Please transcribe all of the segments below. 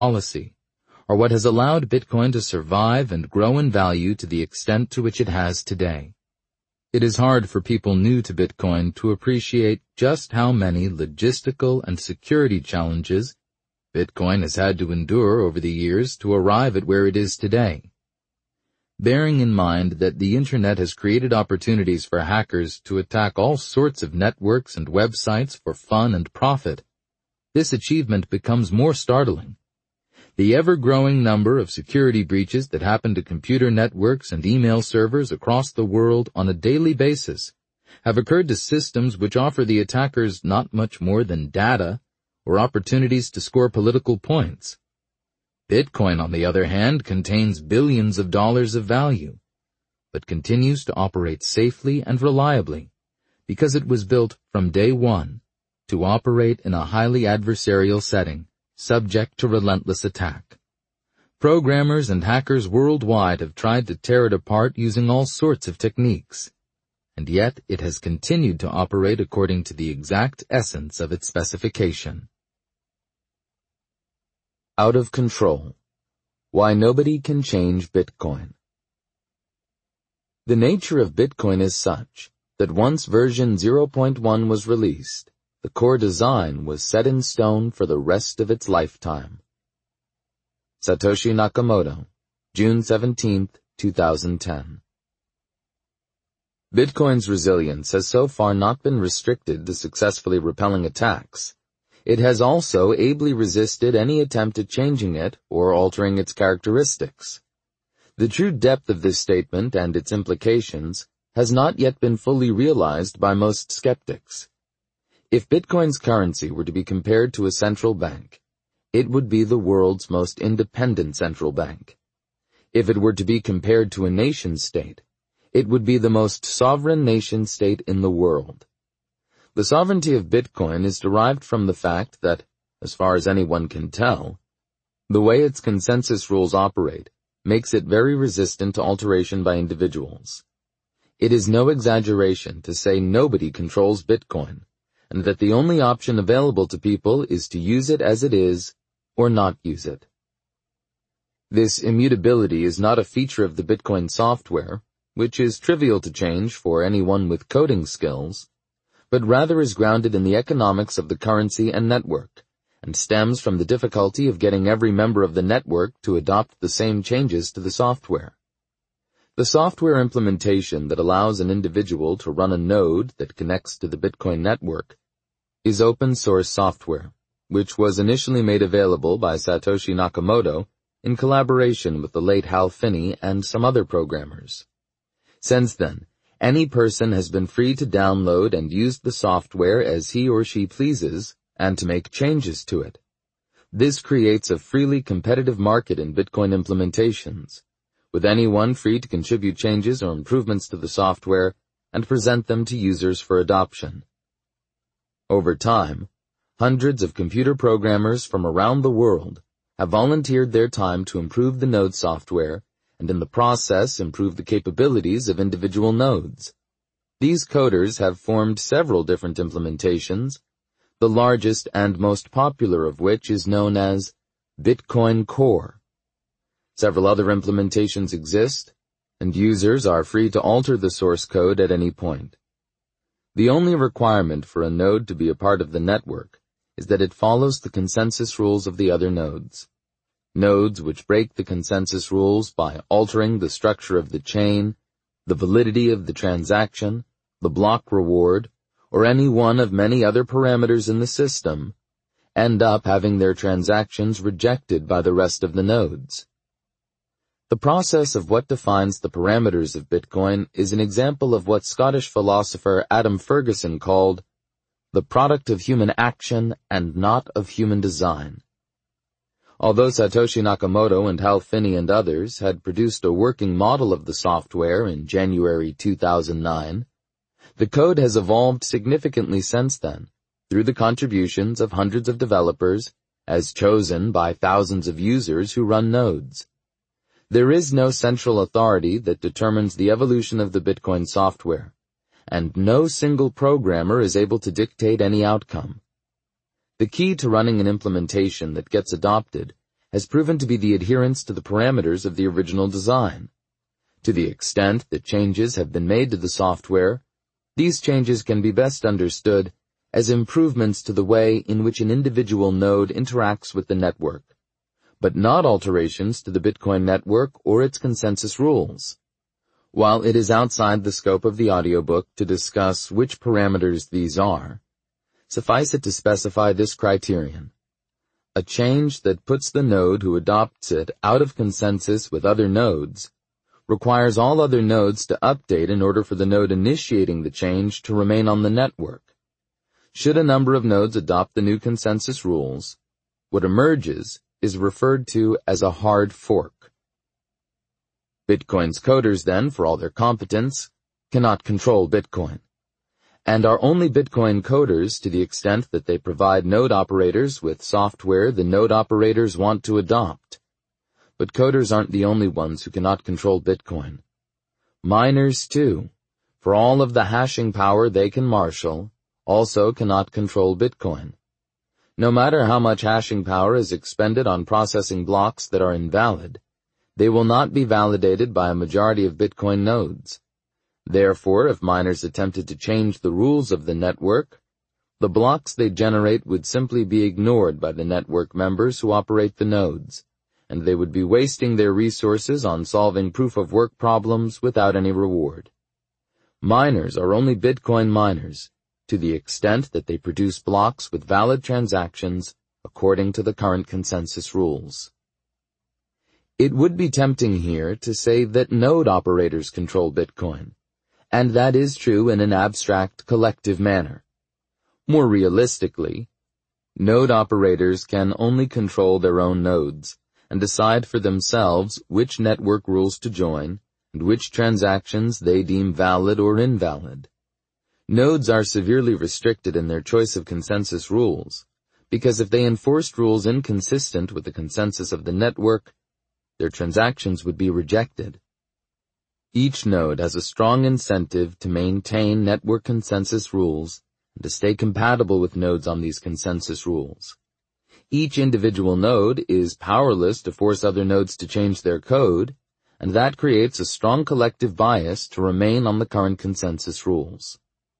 policy, are what has allowed Bitcoin to survive and grow in value to the extent to which it has today. It is hard for people new to Bitcoin to appreciate just how many logistical and security challenges Bitcoin has had to endure over the years to arrive at where it is today. Bearing in mind that the Internet has created opportunities for hackers to attack all sorts of networks and websites for fun and profit, this achievement becomes more startling. The ever-growing number of security breaches that happen to computer networks and email servers across the world on a daily basis have occurred to systems which offer the attackers not much more than data or opportunities to score political points. Bitcoin, on the other hand, contains billions of dollars of value, but continues to operate safely and reliably because it was built from day one to operate in a highly adversarial setting, subject to relentless attack. Programmers and hackers worldwide have tried to tear it apart using all sorts of techniques, and yet it has continued to operate according to the exact essence of its specification. Out of control. Why nobody can change Bitcoin. The nature of Bitcoin is such that once version 0.1 was released, the core design was set in stone for the rest of its lifetime. Satoshi Nakamoto, June 17, 2010. Bitcoin's resilience has so far not been restricted to successfully repelling attacks. It has also ably resisted any attempt at changing it or altering its characteristics. The true depth of this statement and its implications has not yet been fully realized by most skeptics. If Bitcoin's currency were to be compared to a central bank, it would be the world's most independent central bank. If it were to be compared to a nation-state, it would be the most sovereign nation-state in the world. The sovereignty of Bitcoin is derived from the fact that, as far as anyone can tell, the way its consensus rules operate makes it very resistant to alteration by individuals. It is no exaggeration to say nobody controls Bitcoin, and that the only option available to people is to use it as it is or not use it. This immutability is not a feature of the Bitcoin software, which is trivial to change for anyone with coding skills, but rather is grounded in the economics of the currency and network, and stems from the difficulty of getting every member of the network to adopt the same changes to the software. The software implementation that allows an individual to run a node that connects to the Bitcoin network is open source software, which was initially made available by Satoshi Nakamoto in collaboration with the late Hal Finney and some other programmers. Since then, any person has been free to download and use the software as he or she pleases and to make changes to it. This creates a freely competitive market in Bitcoin implementations, with anyone free to contribute changes or improvements to the software and present them to users for adoption. Over time, hundreds of computer programmers from around the world have volunteered their time to improve the node software and in the process improve the capabilities of individual nodes. These coders have formed several different implementations, the largest and most popular of which is known as Bitcoin Core. Several other implementations exist, and users are free to alter the source code at any point. The only requirement for a node to be a part of the network is that it follows the consensus rules of the other nodes. Nodes which break the consensus rules by altering the structure of the chain, the validity of the transaction, the block reward, or any one of many other parameters in the system, end up having their transactions rejected by the rest of the nodes. The process of what defines the parameters of Bitcoin is an example of what Scottish philosopher Adam Ferguson called the product of human action and not of human design. Although Satoshi Nakamoto and Hal Finney and others had produced a working model of the software in January 2009, the code has evolved significantly since then through the contributions of hundreds of developers as chosen by thousands of users who run nodes. There is no central authority that determines the evolution of the Bitcoin software, and no single programmer is able to dictate any outcome. The key to running an implementation that gets adopted has proven to be the adherence to the parameters of the original design. To the extent that changes have been made to the software, these changes can be best understood as improvements to the way in which an individual node interacts with the network, but not alterations to the Bitcoin network or its consensus rules. While it is outside the scope of the audiobook to discuss which parameters these are, suffice it to specify this criterion. A change that puts the node who adopts it out of consensus with other nodes requires all other nodes to update in order for the node initiating the change to remain on the network. Should a number of nodes adopt the new consensus rules, what emerges is referred to as a hard fork. Bitcoin's coders, then, for all their competence, cannot control Bitcoin, and are only Bitcoin coders to the extent that they provide node operators with software the node operators want to adopt. But coders aren't the only ones who cannot control Bitcoin. Miners, too, for all of the hashing power they can marshal, also cannot control Bitcoin. No matter how much hashing power is expended on processing blocks that are invalid, they will not be validated by a majority of Bitcoin nodes. Therefore, if miners attempted to change the rules of the network, the blocks they generate would simply be ignored by the network members who operate the nodes, and they would be wasting their resources on solving proof-of-work problems without any reward. Miners are only Bitcoin miners, to the extent that they produce blocks with valid transactions according to the current consensus rules. It would be tempting here to say that node operators control Bitcoin, and that is true in an abstract, collective manner. More realistically, node operators can only control their own nodes and decide for themselves which network rules to join and which transactions they deem valid or invalid. Nodes are severely restricted in their choice of consensus rules, because if they enforced rules inconsistent with the consensus of the network, their transactions would be rejected. Each node has a strong incentive to maintain network consensus rules and to stay compatible with nodes on these consensus rules. Each individual node is powerless to force other nodes to change their code, and that creates a strong collective bias to remain on the current consensus rules.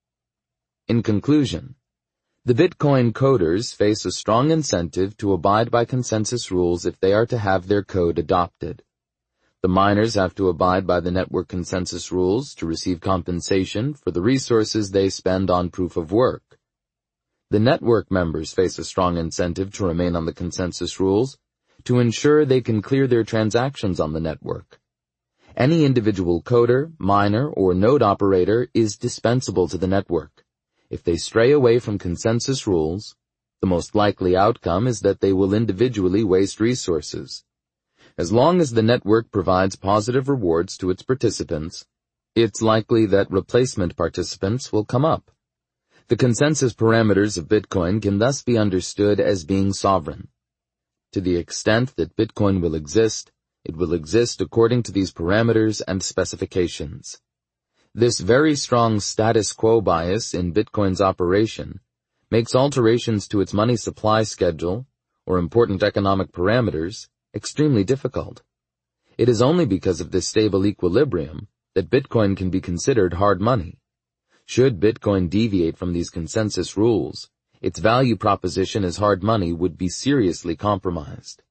In conclusion, the Bitcoin coders face a strong incentive to abide by consensus rules if they are to have their code adopted. The miners have to abide by the network consensus rules to receive compensation for the resources they spend on proof of work. The network members face a strong incentive to remain on the consensus rules to ensure they can clear their transactions on the network. Any individual coder, miner, or node operator is dispensable to the network. If they stray away from consensus rules, the most likely outcome is that they will individually waste resources. As long as the network provides positive rewards to its participants, it's likely that replacement participants will come up. The consensus parameters of Bitcoin can thus be understood as being sovereign. To the extent that Bitcoin will exist, it will exist according to these parameters and specifications. This very strong status quo bias in Bitcoin's operation makes alterations to its money supply schedule, or important economic parameters, extremely difficult. It is only because of this stable equilibrium that Bitcoin can be considered hard money. Should Bitcoin deviate from these consensus rules, its value proposition as hard money would be seriously compromised.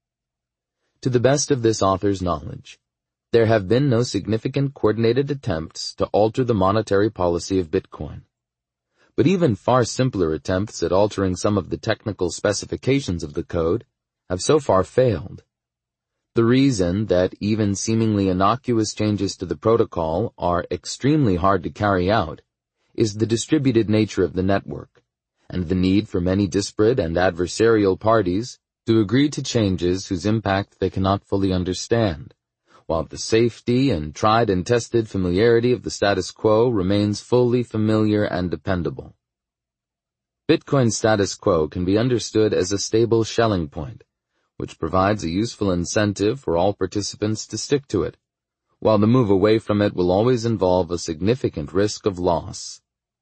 To the best of this author's knowledge, there have been no significant coordinated attempts to alter the monetary policy of Bitcoin. But even far simpler attempts at altering some of the technical specifications of the code have so far failed. The reason that even seemingly innocuous changes to the protocol are extremely hard to carry out is the distributed nature of the network, and the need for many disparate and adversarial parties to agree to changes whose impact they cannot fully understand, while the safety and tried and tested familiarity of the status quo remains fully familiar and dependable. Bitcoin's status quo can be understood as a stable shelling point, which provides a useful incentive for all participants to stick to it, while the move away from it will always involve a significant risk of loss.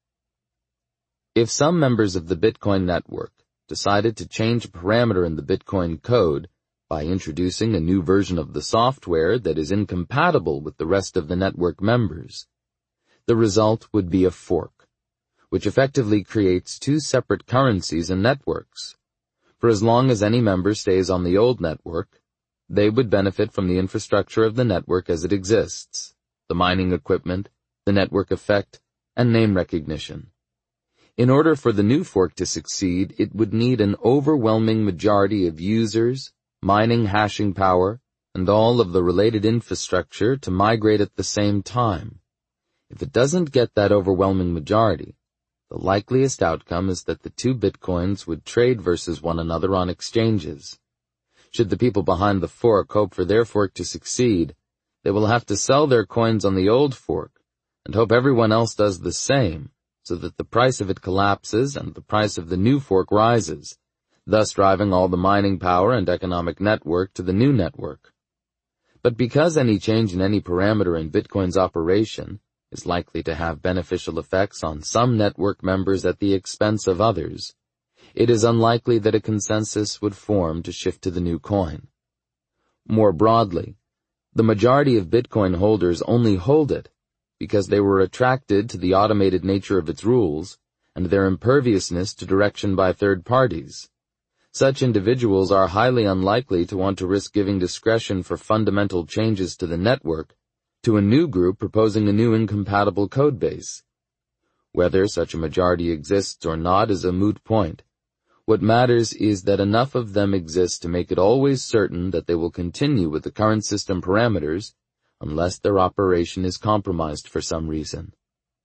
If some members of the Bitcoin network decided to change a parameter in the Bitcoin code by introducing a new version of the software that is incompatible with the rest of the network members. The result would be a fork, which effectively creates two separate currencies and networks. For as long as any member stays on the old network, they would benefit from the infrastructure of the network as it exists, the mining equipment, the network effect, and name recognition. In order for the new fork to succeed, it would need an overwhelming majority of users, mining hashing power, and all of the related infrastructure to migrate at the same time. If it doesn't get that overwhelming majority, the likeliest outcome is that the two bitcoins would trade versus one another on exchanges. Should the people behind the fork hope for their fork to succeed, they will have to sell their coins on the old fork and hope everyone else does the same, so that the price of it collapses and the price of the new fork rises, thus driving all the mining power and economic network to the new network. But because any change in any parameter in Bitcoin's operation is likely to have beneficial effects on some network members at the expense of others, it is unlikely that a consensus would form to shift to the new coin. More broadly, the majority of Bitcoin holders only hold it because they were attracted to the automated nature of its rules and their imperviousness to direction by third parties. Such individuals are highly unlikely to want to risk giving discretion for fundamental changes to the network to a new group proposing a new incompatible codebase. Whether such a majority exists or not is a moot point. What matters is that enough of them exist to make it always certain that they will continue with the current system parameters unless their operation is compromised for some reason.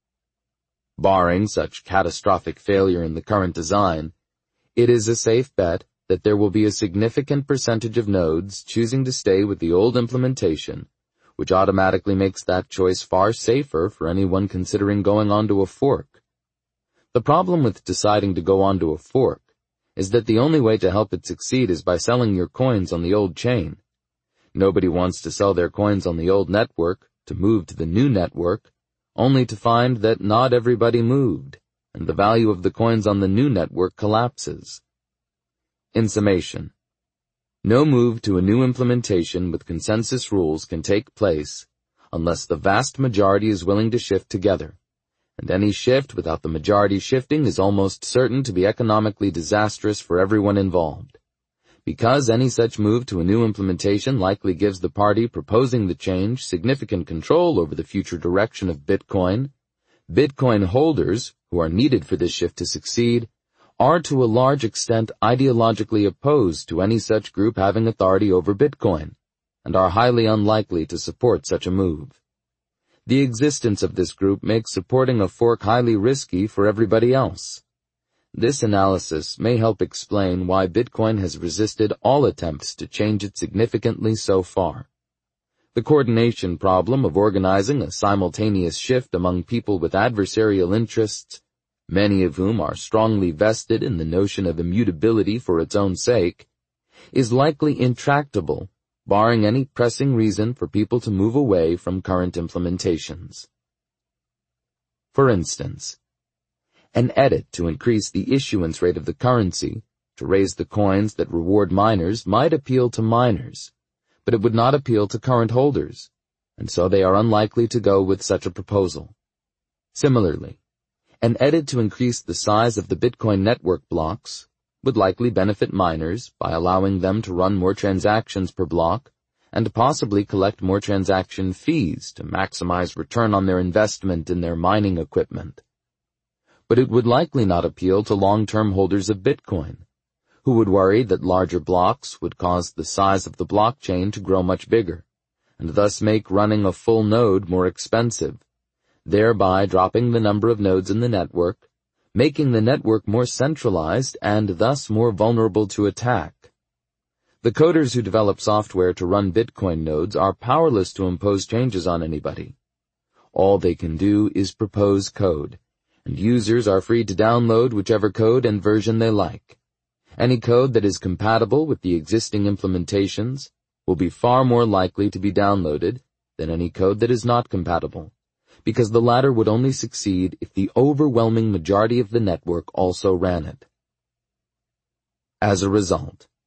Barring such catastrophic failure in the current design, it is a safe bet that there will be a significant percentage of nodes choosing to stay with the old implementation, which automatically makes that choice far safer for anyone considering going onto a fork. The problem with deciding to go onto a fork is that the only way to help it succeed is by selling your coins on the old chain. Nobody wants to sell their coins on the old network to move to the new network, only to find that not everybody moved, and the value of the coins on the new network collapses. In summation, no move to a new implementation with consensus rules can take place unless the vast majority is willing to shift together, and any shift without the majority shifting is almost certain to be economically disastrous for everyone involved. Because any such move to a new implementation likely gives the party proposing the change significant control over the future direction of Bitcoin, Bitcoin holders, who are needed for this shift to succeed, are to a large extent ideologically opposed to any such group having authority over Bitcoin, and are highly unlikely to support such a move. The existence of this group makes supporting a fork highly risky for everybody else. This analysis may help explain why Bitcoin has resisted all attempts to change it significantly so far. The coordination problem of organizing a simultaneous shift among people with adversarial interests, many of whom are strongly vested in the notion of immutability for its own sake, is likely intractable, barring any pressing reason for people to move away from current implementations. For instance, an edit to increase the issuance rate of the currency to raise the coins that reward miners might appeal to miners, but it would not appeal to current holders, and so they are unlikely to go with such a proposal. Similarly, an edit to increase the size of the Bitcoin network blocks would likely benefit miners by allowing them to run more transactions per block and possibly collect more transaction fees to maximize return on their investment in their mining equipment. But it would likely not appeal to long-term holders of Bitcoin, who would worry that larger blocks would cause the size of the blockchain to grow much bigger, and thus make running a full node more expensive, thereby dropping the number of nodes in the network, making the network more centralized and thus more vulnerable to attack. The coders who develop software to run Bitcoin nodes are powerless to impose changes on anybody. All they can do is propose code, and users are free to download whichever code and version they like. Any code that is compatible with the existing implementations will be far more likely to be downloaded than any code that is not compatible, because the latter would only succeed if the overwhelming majority of the network also ran it. As a result,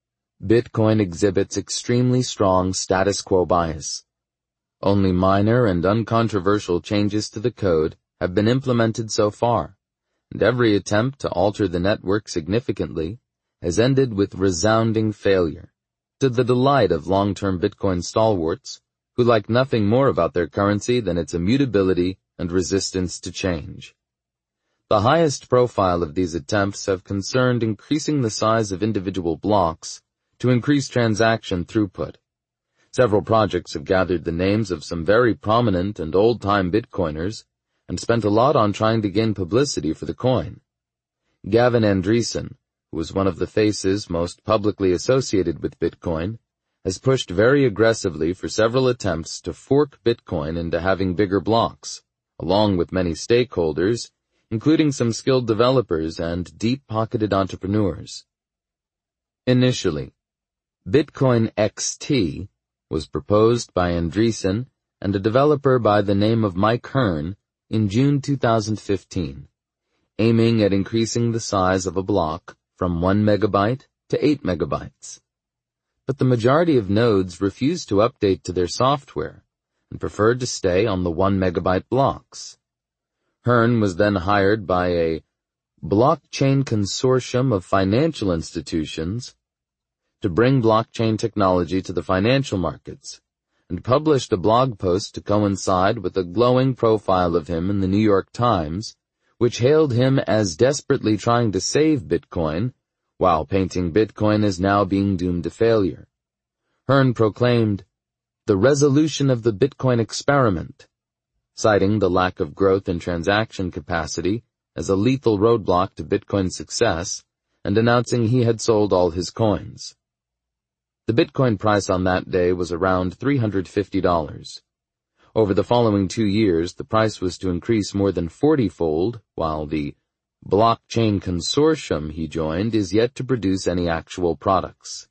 Bitcoin exhibits extremely strong status quo bias. Only minor and uncontroversial changes to the code have been implemented so far, and every attempt to alter the network significantly has ended with resounding failure, to the delight of long-term Bitcoin stalwarts, who like nothing more about their currency than its immutability and resistance to change. The highest profile of these attempts have concerned increasing the size of individual blocks to increase transaction throughput. Several projects have gathered the names of some very prominent and old-time Bitcoiners and spent a lot on trying to gain publicity for the coin. Gavin Andresen, who was one of the faces most publicly associated with Bitcoin, has pushed very aggressively for several attempts to fork Bitcoin into having bigger blocks, along with many stakeholders, including some skilled developers and deep-pocketed entrepreneurs. Initially, Bitcoin XT was proposed by Andresen and a developer by the name of Mike Hearn in June 2015, aiming at increasing the size of a block from 1 megabyte to 8 megabytes. But the majority of nodes refused to update to their software and preferred to stay on the 1 megabyte blocks. Hearn was then hired by a blockchain consortium of financial institutions to bring blockchain technology to the financial markets, and published a blog post to coincide with a glowing profile of him in the New York Times, which hailed him as desperately trying to save Bitcoin, while painting Bitcoin as now being doomed to failure. Hearn proclaimed, "The resolution of the Bitcoin experiment," citing the lack of growth in transaction capacity as a lethal roadblock to Bitcoin's success, and announcing he had sold all his coins. The Bitcoin price on that day was around $350. Over the following 2 years, the price was to increase more than 40-fold, while the blockchain consortium he joined is yet to produce any actual products.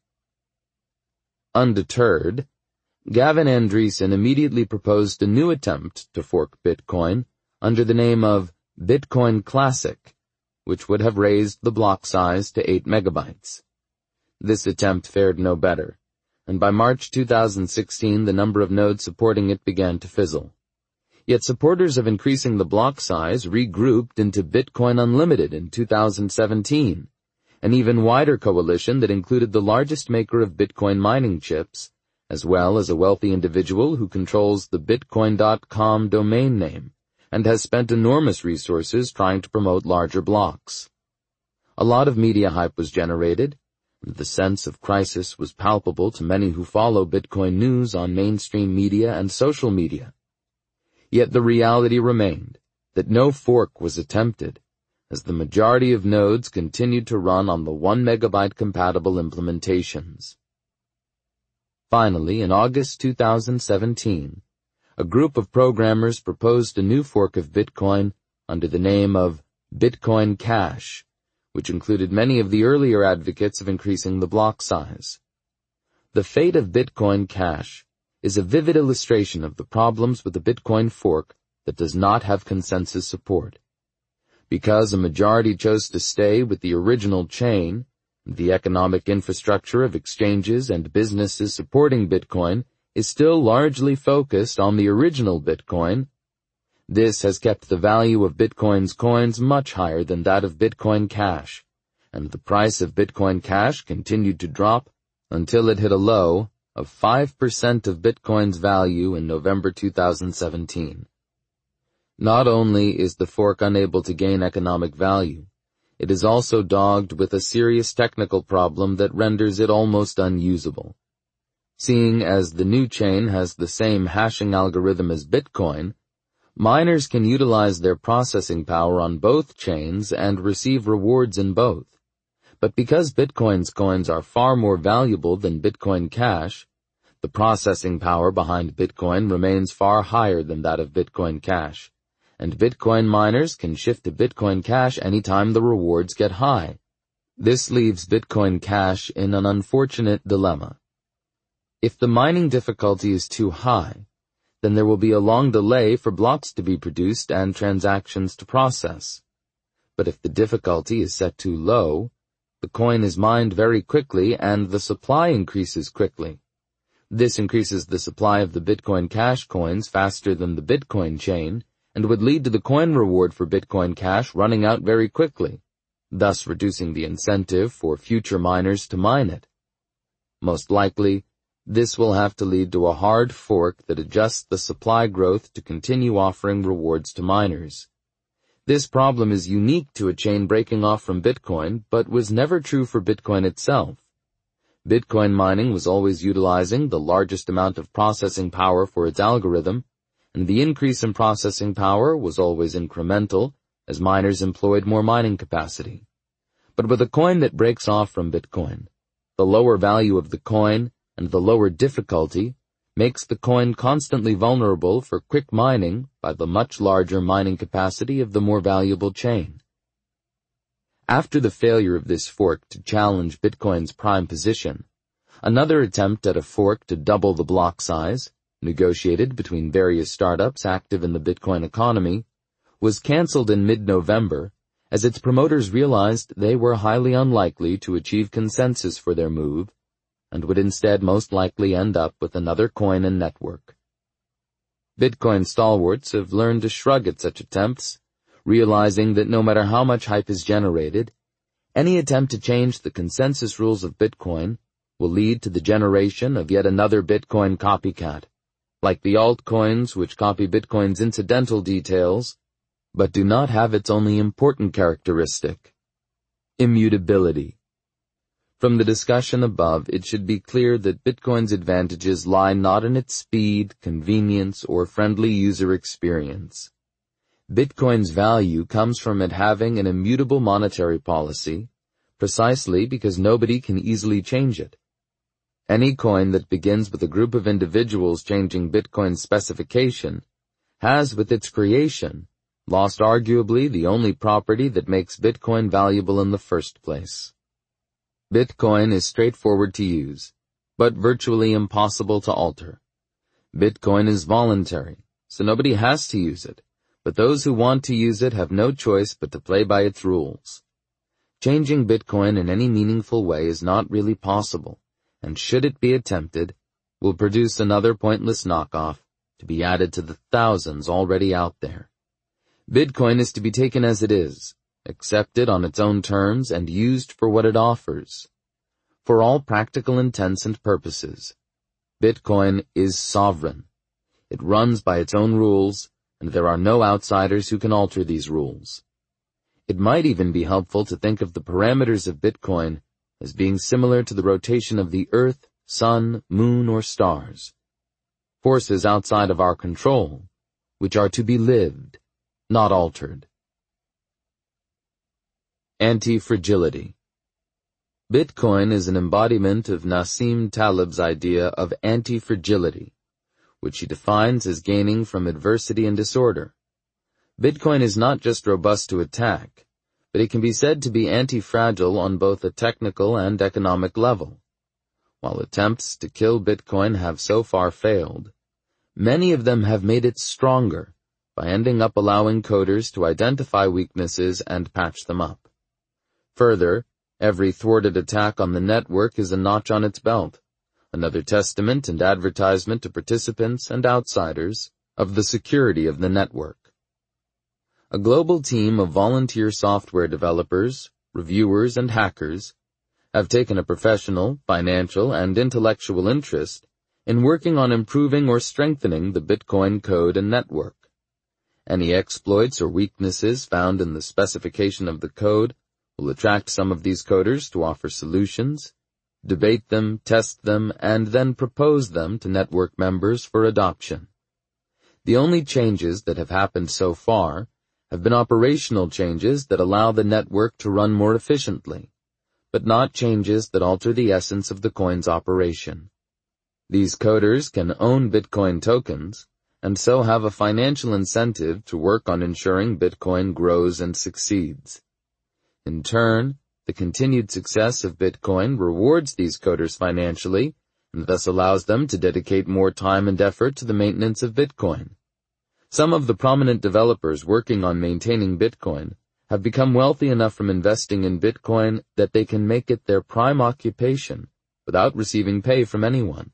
Undeterred, Gavin Andresen immediately proposed a new attempt to fork Bitcoin under the name of Bitcoin Classic, which would have raised the block size to 8 megabytes. This attempt fared no better, and by March 2016 the number of nodes supporting it began to fizzle. Yet supporters of increasing the block size regrouped into Bitcoin Unlimited in 2017, an even wider coalition that included the largest maker of Bitcoin mining chips, as well as a wealthy individual who controls the Bitcoin.com domain name and has spent enormous resources trying to promote larger blocks. A lot of media hype was generated, and the sense of crisis was palpable to many who follow Bitcoin news on mainstream media and social media. Yet the reality remained that no fork was attempted, as the majority of nodes continued to run on the 1 megabyte compatible implementations. Finally, in August 2017, a group of programmers proposed a new fork of Bitcoin under the name of Bitcoin Cash, which included many of the earlier advocates of increasing the block size. The fate of Bitcoin Cash is a vivid illustration of the problems with a Bitcoin fork that does not have consensus support. Because a majority chose to stay with the original chain, the economic infrastructure of exchanges and businesses supporting Bitcoin is still largely focused on the original Bitcoin. This has kept the value of Bitcoin's coins much higher than that of Bitcoin Cash, and the price of Bitcoin Cash continued to drop until it hit a low of 5% of Bitcoin's value in November 2017. Not only is the fork unable to gain economic value, it is also dogged with a serious technical problem that renders it almost unusable. Seeing as the new chain has the same hashing algorithm as Bitcoin, miners can utilize their processing power on both chains and receive rewards in both. But because Bitcoin's coins are far more valuable than Bitcoin Cash, the processing power behind Bitcoin remains far higher than that of Bitcoin Cash, and Bitcoin miners can shift to Bitcoin Cash anytime the rewards get high. This leaves Bitcoin Cash in an unfortunate dilemma. If the mining difficulty is too high, then there will be a long delay for blocks to be produced and transactions to process. But if the difficulty is set too low, The coin is mined very quickly and the supply increases quickly. This increases the supply of the Bitcoin Cash coins faster than the Bitcoin chain and would lead to the coin reward for Bitcoin Cash running out very quickly, thus reducing the incentive for future miners to mine it. Most likely, this will have to lead to a hard fork that adjusts the supply growth to continue offering rewards to miners. This problem is unique to a chain breaking off from Bitcoin, but was never true for Bitcoin itself. Bitcoin mining was always utilizing the largest amount of processing power for its algorithm, and the increase in processing power was always incremental as miners employed more mining capacity. But with a coin that breaks off from Bitcoin, the lower value of the coin and the lower difficulty makes the coin constantly vulnerable for quick mining by the much larger mining capacity of the more valuable chain. After the failure of this fork to challenge Bitcoin's prime position, another attempt at a fork to double the block size, negotiated between various startups active in the Bitcoin economy, was canceled in mid-November as its promoters realized they were highly unlikely to achieve consensus for their move and would instead most likely end up with another coin and network. Bitcoin stalwarts have learned to shrug at such attempts, realizing that no matter how much hype is generated, any attempt to change the consensus rules of Bitcoin will lead to the generation of yet another Bitcoin copycat, like the altcoins which copy Bitcoin's incidental details, but do not have its only important characteristic: immutability. From the discussion above, it should be clear that Bitcoin's advantages lie not in its speed, convenience, or friendly user experience. Bitcoin's value comes from it having an immutable monetary policy, precisely because nobody can easily change it. Any coin that begins with a group of individuals changing Bitcoin's specification has, with its creation, lost arguably the only property that makes Bitcoin valuable in the first place. Bitcoin is straightforward to use, but virtually impossible to alter. Bitcoin is voluntary, so nobody has to use it, but those who want to use it have no choice but to play by its rules. Changing Bitcoin in any meaningful way is not really possible, and should it be attempted, will produce another pointless knockoff to be added to the thousands already out there. Bitcoin is to be taken as it is, accepted on its own terms, and used for what it offers. For all practical intents and purposes, Bitcoin is sovereign. It runs by its own rules, and there are no outsiders who can alter these rules. It might even be helpful to think of the parameters of Bitcoin as being similar to the rotation of the Earth, Sun, Moon, or stars. Forces outside of our control, which are to be lived, not altered. Anti-fragility. Bitcoin is an embodiment of Nassim Taleb's idea of anti-fragility, which he defines as gaining from adversity and disorder. Bitcoin is not just robust to attack, but it can be said to be anti-fragile on both a technical and economic level. While attempts to kill Bitcoin have so far failed, many of them have made it stronger by ending up allowing coders to identify weaknesses and patch them up. Further, every thwarted attack on the network is a notch on its belt, another testament and advertisement to participants and outsiders of the security of the network. A global team of volunteer software developers, reviewers, and hackers have taken a professional, financial, and intellectual interest in working on improving or strengthening the Bitcoin code and network. Any exploits or weaknesses found in the specification of the code will attract some of these coders to offer solutions, debate them, test them, and then propose them to network members for adoption. The only changes that have happened so far have been operational changes that allow the network to run more efficiently, but not changes that alter the essence of the coin's operation. These coders can own Bitcoin tokens, and so have a financial incentive to work on ensuring Bitcoin grows and succeeds. In turn, the continued success of Bitcoin rewards these coders financially, and thus allows them to dedicate more time and effort to the maintenance of Bitcoin. Some of the prominent developers working on maintaining Bitcoin have become wealthy enough from investing in Bitcoin that they can make it their prime occupation without receiving pay from anyone.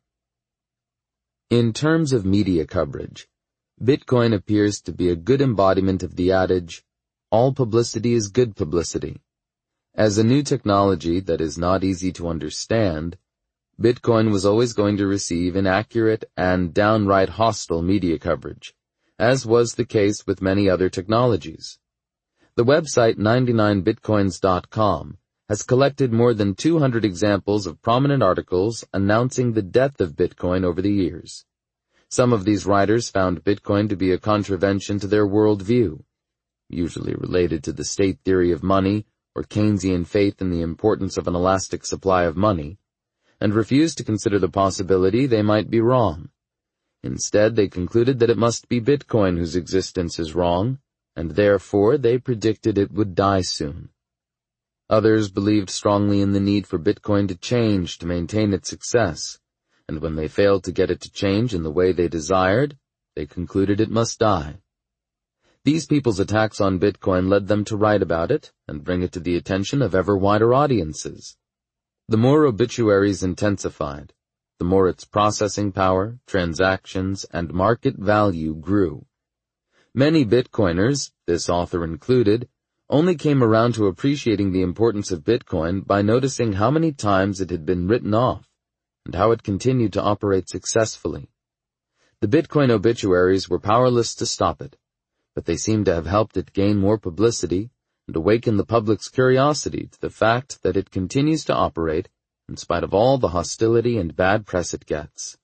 In terms of media coverage, Bitcoin appears to be a good embodiment of the adage, all publicity is good publicity. As a new technology that is not easy to understand, Bitcoin was always going to receive inaccurate and downright hostile media coverage, as was the case with many other technologies. The website 99bitcoins.com has collected more than 200 examples of prominent articles announcing the death of Bitcoin over the years. Some of these writers found Bitcoin to be a contravention to their worldview, usually related to the state theory of money or Keynesian faith in the importance of an elastic supply of money, and refused to consider the possibility they might be wrong. Instead, they concluded that it must be Bitcoin whose existence is wrong, and therefore they predicted it would die soon. Others believed strongly in the need for Bitcoin to change to maintain its success, and when they failed to get it to change in the way they desired, they concluded it must die. These people's attacks on Bitcoin led them to write about it and bring it to the attention of ever wider audiences. The more obituaries intensified, the more its processing power, transactions, and market value grew. Many Bitcoiners, this author included, only came around to appreciating the importance of Bitcoin by noticing how many times it had been written off and how it continued to operate successfully. The Bitcoin obituaries were powerless to stop it, but they seem to have helped it gain more publicity and awaken the public's curiosity to the fact that it continues to operate in spite of all the hostility and bad press it gets.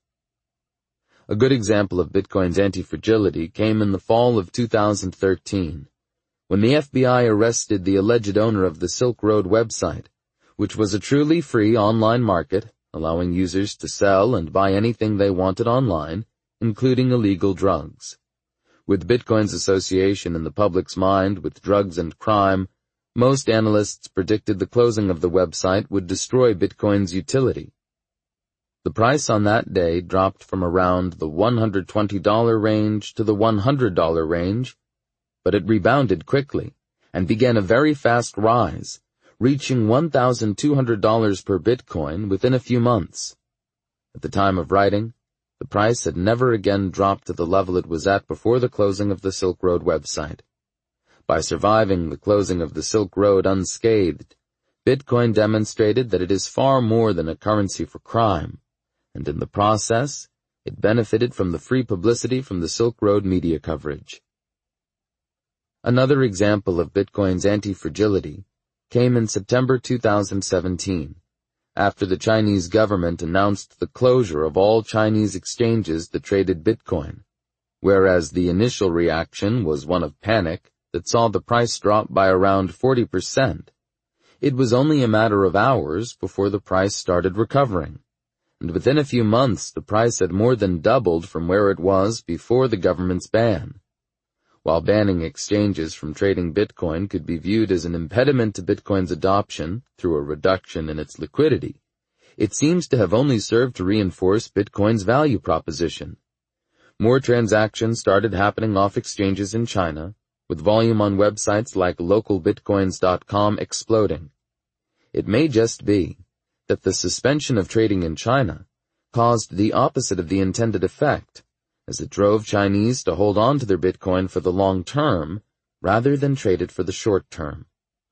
A good example of Bitcoin's anti-fragility came in the fall of 2013, when the FBI arrested the alleged owner of the Silk Road website, which was a truly free online market, allowing users to sell and buy anything they wanted online, including illegal drugs. With Bitcoin's association in the public's mind with drugs and crime, most analysts predicted the closing of the website would destroy Bitcoin's utility. The price on that day dropped from around the $120 range to the $100 range, but it rebounded quickly and began a very fast rise, reaching $1,200 per Bitcoin within a few months. At the time of writing, the price had never again dropped to the level it was at before the closing of the Silk Road website. By surviving the closing of the Silk Road unscathed, Bitcoin demonstrated that it is far more than a currency for crime, and in the process, it benefited from the free publicity from the Silk Road media coverage. Another example of Bitcoin's anti-fragility came in September 2017, after the Chinese government announced the closure of all Chinese exchanges that traded Bitcoin, whereas the initial reaction was one of panic that saw the price drop by around 40%. It was only a matter of hours before the price started recovering, and within a few months the price had more than doubled from where it was before the government's ban. While banning exchanges from trading Bitcoin could be viewed as an impediment to Bitcoin's adoption through a reduction in its liquidity, it seems to have only served to reinforce Bitcoin's value proposition. More transactions started happening off exchanges in China, with volume on websites like localbitcoins.com exploding. It may just be that the suspension of trading in China caused the opposite of the intended effect, as it drove Chinese to hold on to their Bitcoin for the long term rather than trade it for the short term.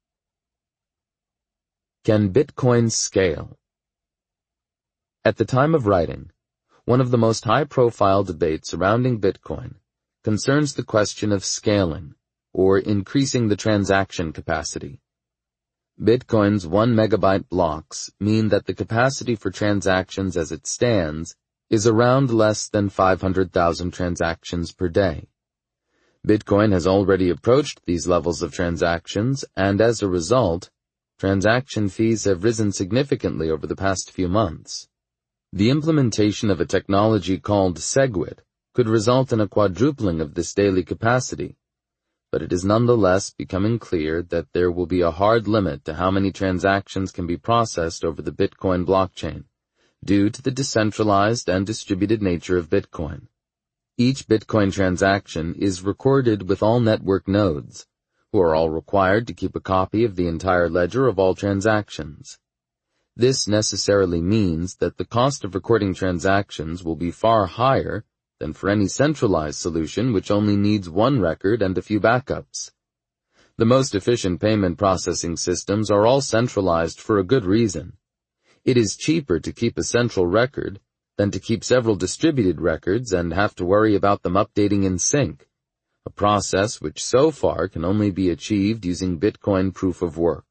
Can Bitcoin scale? At the time of writing, one of the most high-profile debates surrounding Bitcoin concerns the question of scaling, or increasing the transaction capacity. Bitcoin's 1 megabyte blocks mean that the capacity for transactions as it stands is around less than 500,000 transactions per day. Bitcoin has already approached these levels of transactions, and as a result, transaction fees have risen significantly over the past few months. The implementation of a technology called SegWit could result in a quadrupling of this daily capacity, but it is nonetheless becoming clear that there will be a hard limit to how many transactions can be processed over the Bitcoin blockchain, due to the decentralized and distributed nature of Bitcoin. Each Bitcoin transaction is recorded with all network nodes, who are all required to keep a copy of the entire ledger of all transactions. This necessarily means that the cost of recording transactions will be far higher than for any centralized solution which only needs one record and a few backups. The most efficient payment processing systems are all centralized for a good reason. It is cheaper to keep a central record than to keep several distributed records and have to worry about them updating in sync, a process which so far can only be achieved using Bitcoin proof of work.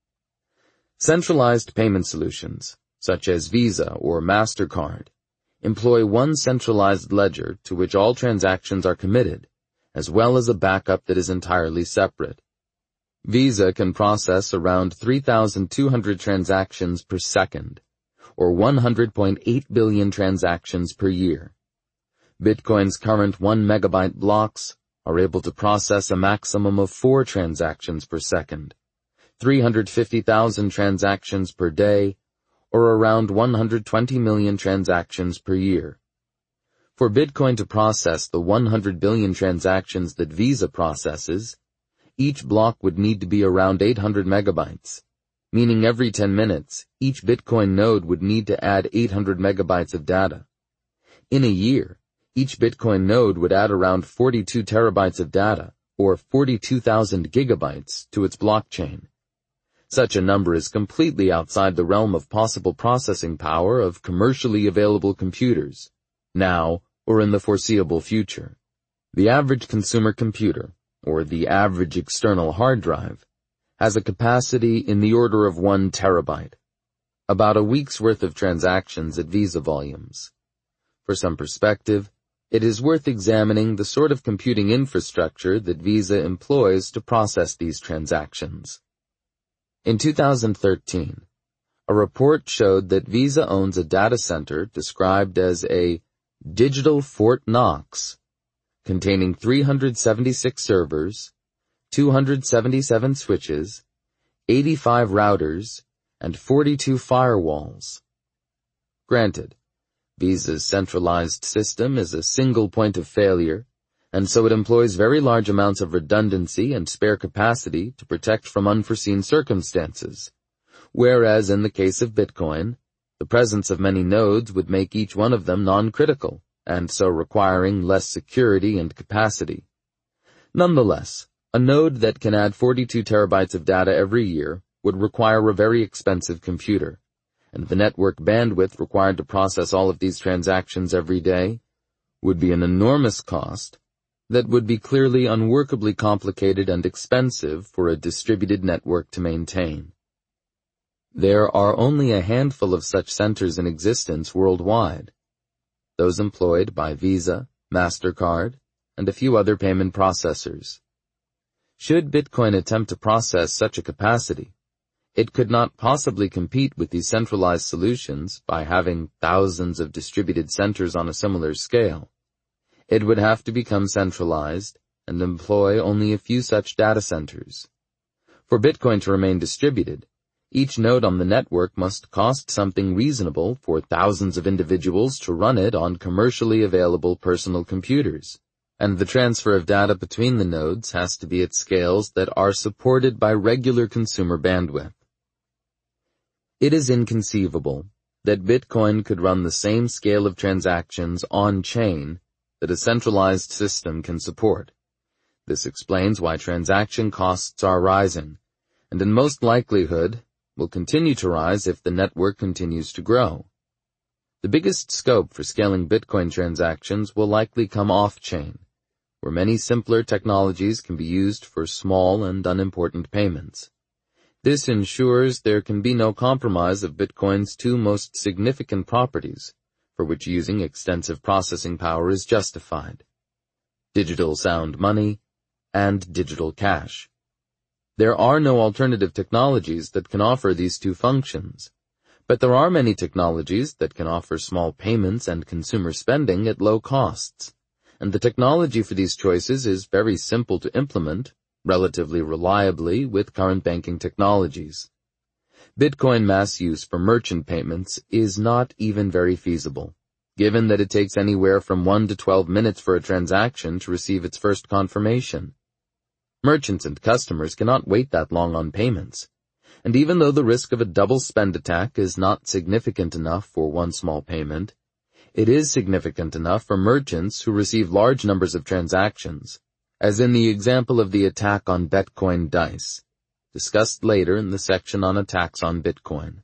Centralized payment solutions, such as Visa or MasterCard, employ one centralized ledger to which all transactions are committed, as well as a backup that is entirely separate. Visa can process around 3,200 transactions per second, or 100.8 billion transactions per year. Bitcoin's current 1 megabyte blocks are able to process a maximum of 4 transactions per second, 350,000 transactions per day, or around 120 million transactions per year. For Bitcoin to process the 100 billion transactions that Visa processes, each block would need to be around 800 megabytes, meaning every 10 minutes, each Bitcoin node would need to add 800 megabytes of data. In a year, each Bitcoin node would add around 42 terabytes of data, or 42,000 gigabytes, to its blockchain. Such a number is completely outside the realm of possible processing power of commercially available computers, now or in the foreseeable future. The average consumer computer, or the average external hard drive, has a capacity in the order of 1 terabyte, about a week's worth of transactions at Visa volumes. For some perspective, it is worth examining the sort of computing infrastructure that Visa employs to process these transactions. In 2013, a report showed that Visa owns a data center described as a digital Fort Knox, containing 376 servers, 277 switches, 85 routers, and 42 firewalls. Granted, Visa's centralized system is a single point of failure, and so it employs very large amounts of redundancy and spare capacity to protect from unforeseen circumstances, whereas in the case of Bitcoin, the presence of many nodes would make each one of them non-critical, and so requiring less security and capacity. Nonetheless, a node that can add 42 terabytes of data every year would require a very expensive computer, and the network bandwidth required to process all of these transactions every day would be an enormous cost that would be clearly unworkably complicated and expensive for a distributed network to maintain. There are only a handful of such centers in existence worldwide, those employed by Visa, MasterCard, and a few other payment processors. Should Bitcoin attempt to process such a capacity, it could not possibly compete with these centralized solutions by having thousands of distributed centers on a similar scale. It would have to become centralized and employ only a few such data centers. For Bitcoin to remain distributed, each node on the network must cost something reasonable for thousands of individuals to run it on commercially available personal computers, and the transfer of data between the nodes has to be at scales that are supported by regular consumer bandwidth. It is inconceivable that Bitcoin could run the same scale of transactions on-chain that a centralized system can support. This explains why transaction costs are rising, and in most likelihood will continue to rise if the network continues to grow. The biggest scope for scaling Bitcoin transactions will likely come off-chain, where many simpler technologies can be used for small and unimportant payments. This ensures there can be no compromise of Bitcoin's two most significant properties, for which using extensive processing power is justified: digital sound money and digital cash. There are no alternative technologies that can offer these two functions, but there are many technologies that can offer small payments and consumer spending at low costs, and the technology for these choices is very simple to implement, relatively reliably with current banking technologies. Bitcoin mass use for merchant payments is not even very feasible, given that it takes anywhere from 1 to 12 minutes for a transaction to receive its first confirmation. Merchants and customers cannot wait that long on payments. And even though the risk of a double spend attack is not significant enough for one small payment, it is significant enough for merchants who receive large numbers of transactions, as in the example of the attack on Betcoin Dice, discussed later in the section on attacks on Bitcoin.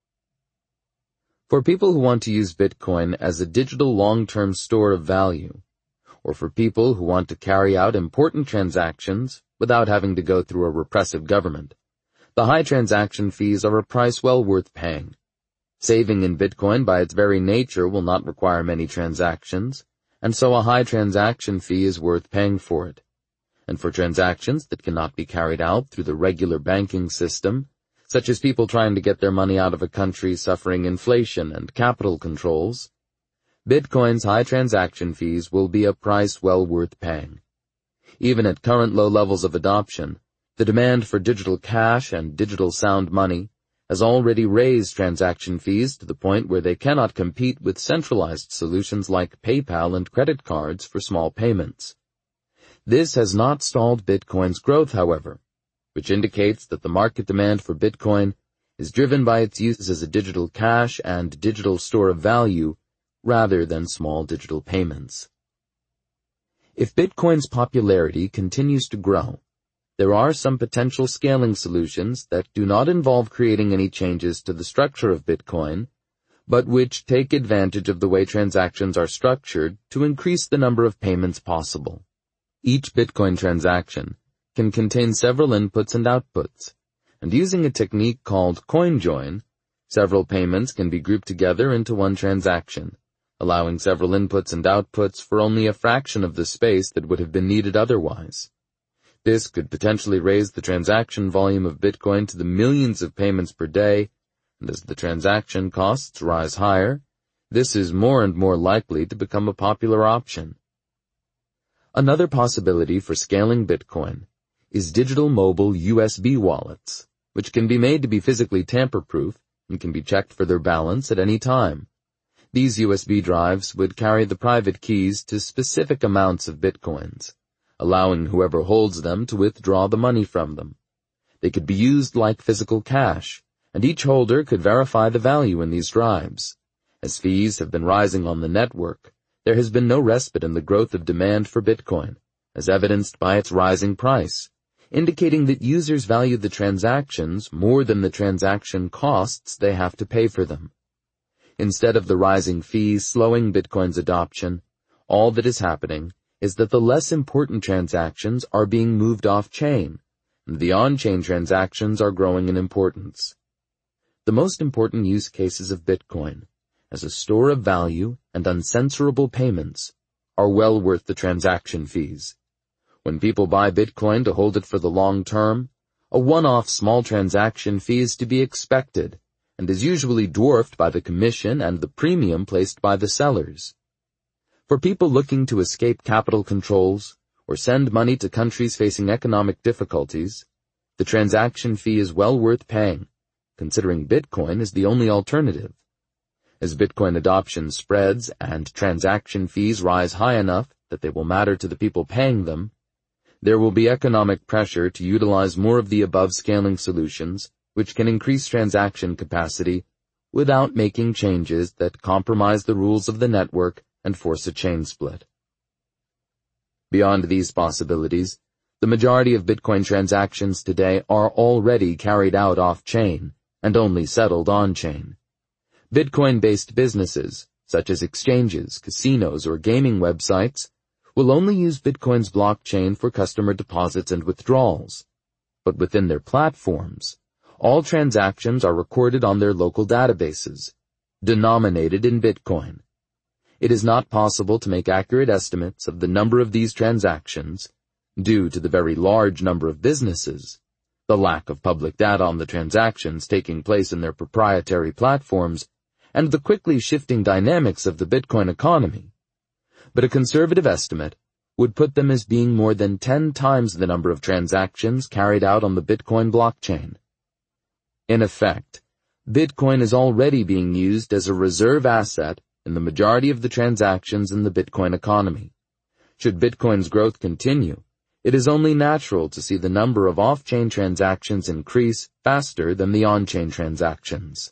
For people who want to use Bitcoin as a digital long-term store of value, or for people who want to carry out important transactions without having to go through a repressive government, the high transaction fees are a price well worth paying. Saving in Bitcoin by its very nature will not require many transactions, and so a high transaction fee is worth paying for it. And for transactions that cannot be carried out through the regular banking system, such as people trying to get their money out of a country suffering inflation and capital controls, Bitcoin's high transaction fees will be a price well worth paying. Even at current low levels of adoption, the demand for digital cash and digital sound money has already raised transaction fees to the point where they cannot compete with centralized solutions like PayPal and credit cards for small payments. This has not stalled Bitcoin's growth, however, which indicates that the market demand for Bitcoin is driven by its use as a digital cash and digital store of value rather than small digital payments. If Bitcoin's popularity continues to grow, there are some potential scaling solutions that do not involve creating any changes to the structure of Bitcoin, but which take advantage of the way transactions are structured to increase the number of payments possible. Each Bitcoin transaction can contain several inputs and outputs, and using a technique called CoinJoin, several payments can be grouped together into one transaction, allowing several inputs and outputs for only a fraction of the space that would have been needed otherwise. This could potentially raise the transaction volume of Bitcoin to the millions of payments per day, and as the transaction costs rise higher, this is more and more likely to become a popular option. Another possibility for scaling Bitcoin is digital mobile USB wallets, which can be made to be physically tamper-proof and can be checked for their balance at any time. These USB drives would carry the private keys to specific amounts of Bitcoins, allowing whoever holds them to withdraw the money from them. They could be used like physical cash, and each holder could verify the value in these drives. As fees have been rising on the network, there has been no respite in the growth of demand for Bitcoin, as evidenced by its rising price, indicating that users value the transactions more than the transaction costs they have to pay for them. Instead of the rising fees slowing Bitcoin's adoption, all that is happening is that the less important transactions are being moved off-chain, and the on-chain transactions are growing in importance. The most important use cases of Bitcoin, as a store of value and uncensorable payments, are well worth the transaction fees. When people buy Bitcoin to hold it for the long term, a one-off small transaction fee is to be expected, and is usually dwarfed by the commission and the premium placed by the sellers. For people looking to escape capital controls or send money to countries facing economic difficulties, the transaction fee is well worth paying, considering Bitcoin is the only alternative. As Bitcoin adoption spreads and transaction fees rise high enough that they will matter to the people paying them, there will be economic pressure to utilize more of the above scaling solutions, which can increase transaction capacity without making changes that compromise the rules of the network and force a chain split. Beyond these possibilities, the majority of Bitcoin transactions today are already carried out off-chain and only settled on-chain. Bitcoin-based businesses, such as exchanges, casinos, or gaming websites, will only use Bitcoin's blockchain for customer deposits and withdrawals. But within their platforms, all transactions are recorded on their local databases, denominated in Bitcoin. It is not possible to make accurate estimates of the number of these transactions due to the very large number of businesses, the lack of public data on the transactions taking place in their proprietary platforms, and the quickly shifting dynamics of the Bitcoin economy. But a conservative estimate would put them as being more than 10 times the number of transactions carried out on the Bitcoin blockchain. In effect, Bitcoin is already being used as a reserve asset in the majority of the transactions in the Bitcoin economy. Should Bitcoin's growth continue, it is only natural to see the number of off-chain transactions increase faster than the on-chain transactions.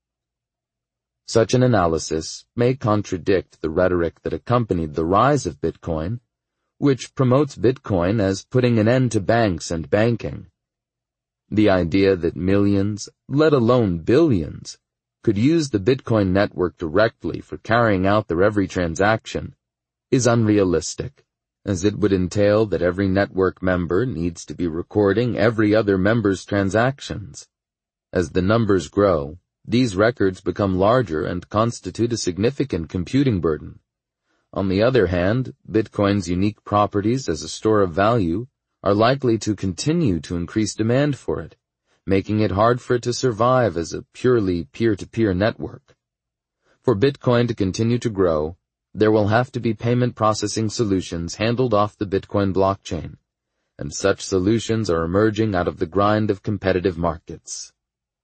Such an analysis may contradict the rhetoric that accompanied the rise of Bitcoin, which promotes Bitcoin as putting an end to banks and banking. The idea that millions, let alone billions, could use the Bitcoin network directly for carrying out their every transaction is unrealistic, as it would entail that every network member needs to be recording every other member's transactions. As the numbers grow, these records become larger and constitute a significant computing burden. On the other hand, Bitcoin's unique properties as a store of value are likely to continue to increase demand for it, making it hard for it to survive as a purely peer-to-peer network. For Bitcoin to continue to grow, there will have to be payment processing solutions handled off the Bitcoin blockchain, and such solutions are emerging out of the grind of competitive markets.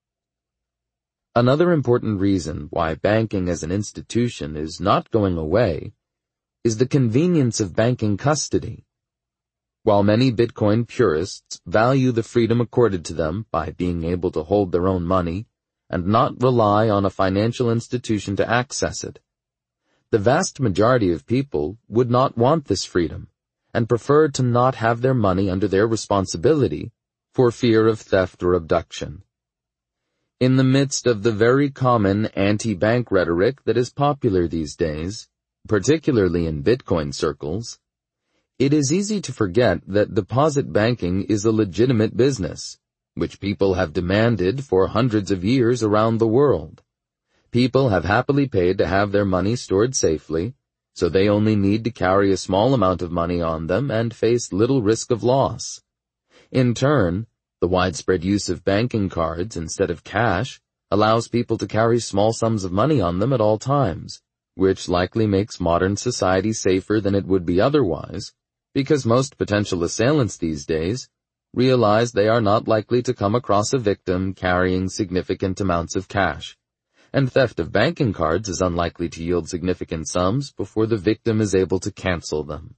Another important reason why banking as an institution is not going away is the convenience of banking custody. While many Bitcoin purists value the freedom accorded to them by being able to hold their own money and not rely on a financial institution to access it, the vast majority of people would not want this freedom and prefer to not have their money under their responsibility for fear of theft or abduction. In the midst of the very common anti-bank rhetoric that is popular these days, particularly in Bitcoin circles, it is easy to forget that deposit banking is a legitimate business, which people have demanded for hundreds of years around the world. People have happily paid to have their money stored safely, so they only need to carry a small amount of money on them and face little risk of loss. In turn, the widespread use of banking cards instead of cash allows people to carry small sums of money on them at all times, which likely makes modern society safer than it would be otherwise, because most potential assailants these days realize they are not likely to come across a victim carrying significant amounts of cash, and theft of banking cards is unlikely to yield significant sums before the victim is able to cancel them.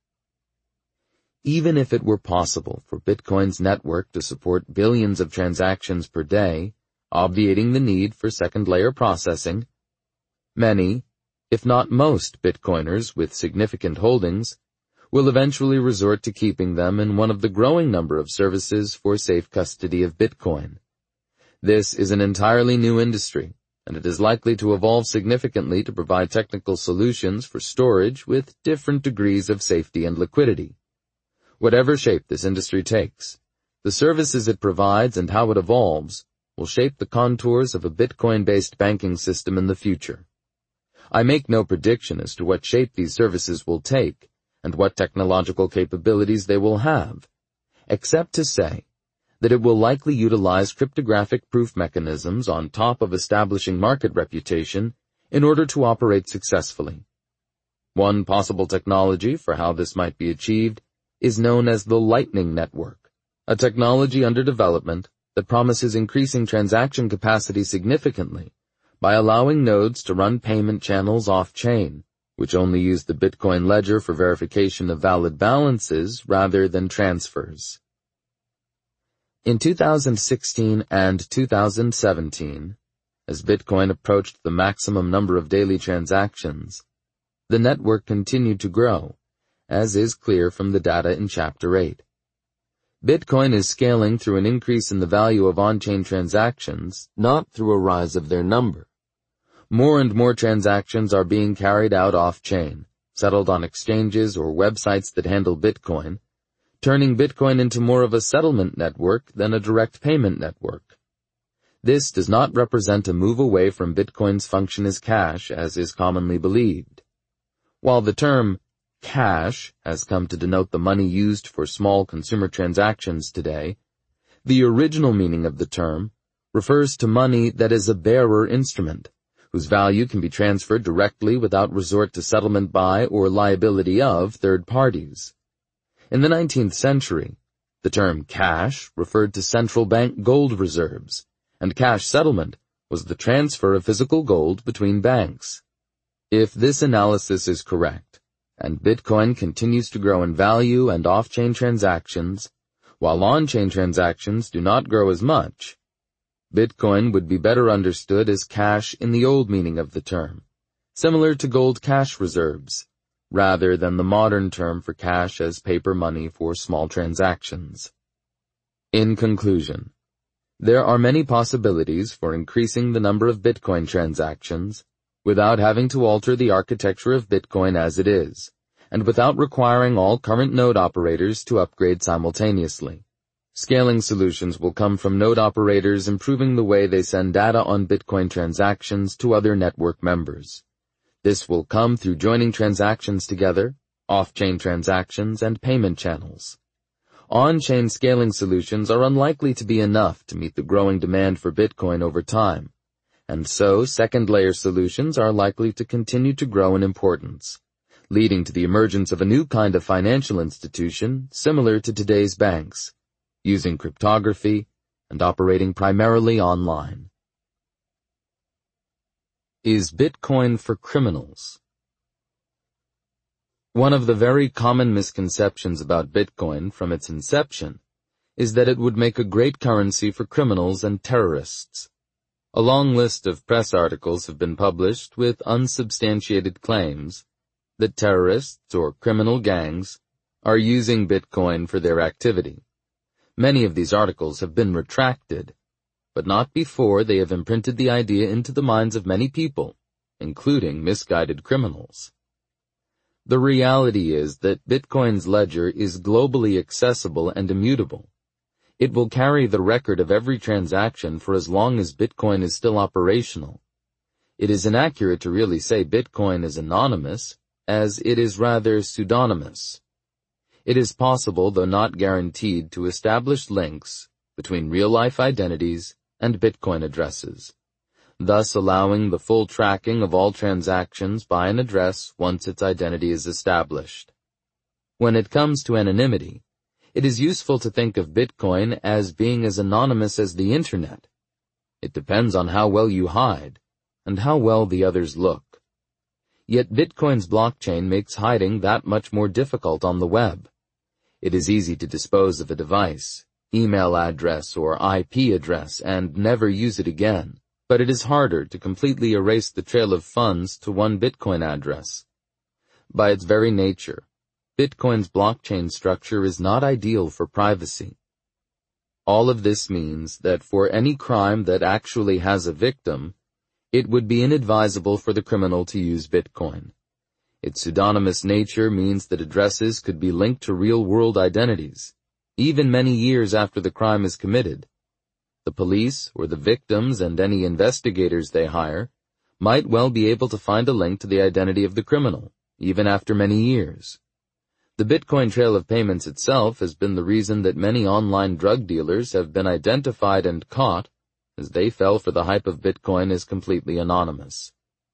Even if it were possible for Bitcoin's network to support billions of transactions per day, obviating the need for second-layer processing, many, if not most Bitcoiners with significant holdings will eventually resort to keeping them in one of the growing number of services for safe custody of Bitcoin. This is an entirely new industry, and it is likely to evolve significantly to provide technical solutions for storage with different degrees of safety and liquidity. Whatever shape this industry takes, the services it provides and how it evolves will shape the contours of a Bitcoin-based banking system in the future. I make no prediction as to what shape these services will take and what technological capabilities they will have, except to say that it will likely utilize cryptographic proof mechanisms on top of establishing market reputation in order to operate successfully. One possible technology for how this might be achieved is known as the Lightning Network, a technology under development that promises increasing transaction capacity significantly by allowing nodes to run payment channels off-chain, which only use the Bitcoin ledger for verification of valid balances rather than transfers. In 2016 and 2017, as Bitcoin approached the maximum number of daily transactions, the network continued to grow, as is clear from the data in Chapter 8. Bitcoin is scaling through an increase in the value of on-chain transactions, not through a rise of their number. More and more transactions are being carried out off-chain, settled on exchanges or websites that handle Bitcoin, turning Bitcoin into more of a settlement network than a direct payment network. This does not represent a move away from Bitcoin's function as cash, as is commonly believed. While the term cash has come to denote the money used for small consumer transactions today, the original meaning of the term refers to money that is a bearer instrument, whose value can be transferred directly without resort to settlement by or liability of third parties. In the 19th century, the term cash referred to central bank gold reserves, and cash settlement was the transfer of physical gold between banks. If this analysis is correct, and Bitcoin continues to grow in value and off-chain transactions, while on-chain transactions do not grow as much, Bitcoin would be better understood as cash in the old meaning of the term, similar to gold cash reserves, rather than the modern term for cash as paper money for small transactions. In conclusion, there are many possibilities for increasing the number of Bitcoin transactions without having to alter the architecture of Bitcoin as it is, and without requiring all current node operators to upgrade simultaneously. Scaling solutions will come from node operators improving the way they send data on Bitcoin transactions to other network members. This will come through joining transactions together, off-chain transactions, and payment channels. On-chain scaling solutions are unlikely to be enough to meet the growing demand for Bitcoin over time, and so second-layer solutions are likely to continue to grow in importance, leading to the emergence of a new kind of financial institution similar to today's banks, using cryptography and operating primarily online. Is Bitcoin for criminals? One of the very common misconceptions about Bitcoin from its inception is that it would make a great currency for criminals and terrorists. A long list of press articles have been published with unsubstantiated claims that terrorists or criminal gangs are using Bitcoin for their activity. Many of these articles have been retracted, but not before they have imprinted the idea into the minds of many people, including misguided criminals. The reality is that Bitcoin's ledger is globally accessible and immutable. It will carry the record of every transaction for as long as Bitcoin is still operational. It is inaccurate to really say Bitcoin is anonymous, as it is rather pseudonymous. It is possible, though not guaranteed, to establish links between real-life identities and Bitcoin addresses, thus allowing the full tracking of all transactions by an address once its identity is established. When it comes to anonymity, it is useful to think of Bitcoin as being as anonymous as the Internet. It depends on how well you hide and how well the others look. Yet Bitcoin's blockchain makes hiding that much more difficult on the web. It is easy to dispose of a device, email address, or IP address and never use it again, but it is harder to completely erase the trail of funds to one Bitcoin address. By its very nature, Bitcoin's blockchain structure is not ideal for privacy. All of this means that for any crime that actually has a victim, it would be inadvisable for the criminal to use Bitcoin. Its pseudonymous nature means that addresses could be linked to real-world identities, even many years after the crime is committed. The police, or the victims and any investigators they hire, might well be able to find a link to the identity of the criminal, even after many years. The Bitcoin trail of payments itself has been the reason that many online drug dealers have been identified and caught, as they fell for the hype of Bitcoin as completely anonymous.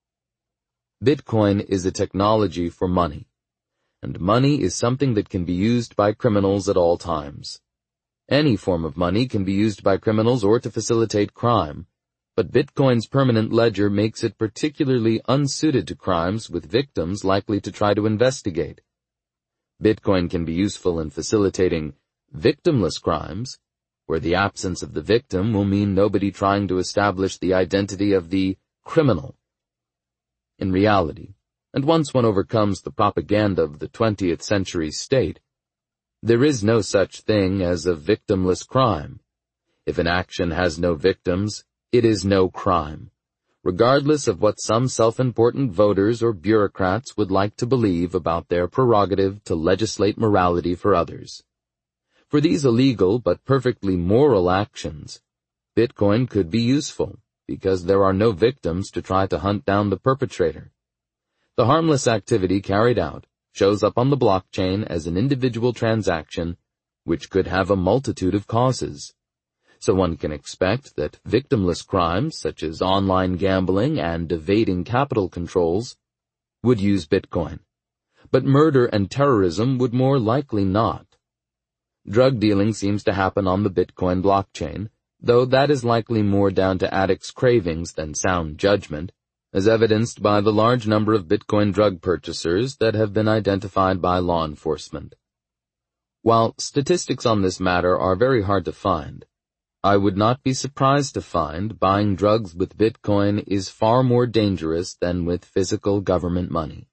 Bitcoin is a technology for money, and money is something that can be used by criminals at all times. Any form of money can be used by criminals or to facilitate crime, but Bitcoin's permanent ledger makes it particularly unsuited to crimes with victims likely to try to investigate. Bitcoin can be useful in facilitating victimless crimes, where the absence of the victim will mean nobody trying to establish the identity of the criminal. In reality, and once one overcomes the propaganda of the 20th century state, there is no such thing as a victimless crime. If an action has no victims, it is no crime, regardless of what some self-important voters or bureaucrats would like to believe about their prerogative to legislate morality for others. For these illegal but perfectly moral actions, Bitcoin could be useful, because there are no victims to try to hunt down the perpetrator. The harmless activity carried out shows up on the blockchain as an individual transaction, which could have a multitude of causes. So one can expect that victimless crimes, such as online gambling and evading capital controls, would use Bitcoin. But murder and terrorism would more likely not. Drug dealing seems to happen on the Bitcoin blockchain, though that is likely more down to addicts' cravings than sound judgment, as evidenced by the large number of Bitcoin drug purchasers that have been identified by law enforcement. While statistics on this matter are very hard to find, I would not be surprised to find buying drugs with Bitcoin is far more dangerous than with physical government money.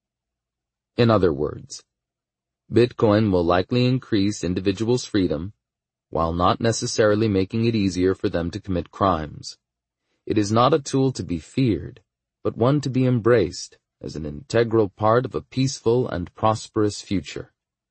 In other words, Bitcoin will likely increase individuals' freedom, while not necessarily making it easier for them to commit crimes. It is not a tool to be feared, but one to be embraced as an integral part of a peaceful and prosperous future.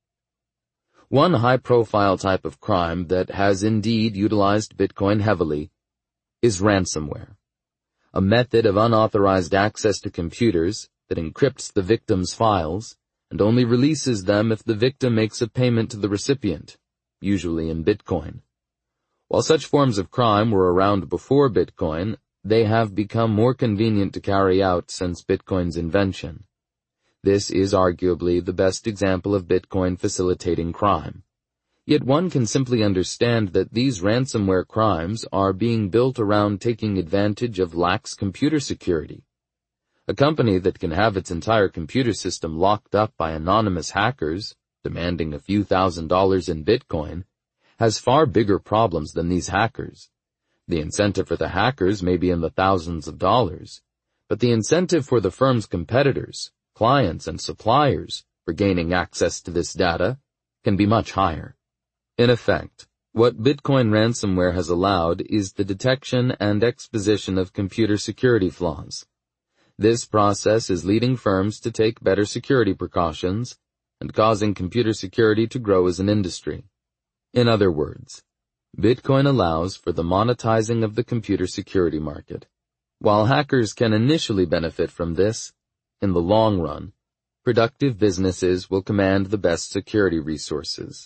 One high-profile type of crime that has indeed utilized Bitcoin heavily is ransomware, a method of unauthorized access to computers that encrypts the victim's files and only releases them if the victim makes a payment to the recipient, usually in Bitcoin. While such forms of crime were around before Bitcoin, they have become more convenient to carry out since Bitcoin's invention. This is arguably the best example of Bitcoin facilitating crime. Yet one can simply understand that these ransomware crimes are being built around taking advantage of lax computer security. A company that can have its entire computer system locked up by anonymous hackers, demanding a few $1,000s in Bitcoin, has far bigger problems than these hackers. The incentive for the hackers may be in the thousands of dollars, but the incentive for the firm's competitors, clients, and suppliers for gaining access to this data can be much higher. In effect, what Bitcoin ransomware has allowed is the detection and exposition of computer security flaws. This process is leading firms to take better security precautions and causing computer security to grow as an industry. In other words, Bitcoin allows for the monetizing of the computer security market. While hackers can initially benefit from this, in the long run, productive businesses will command the best security resources.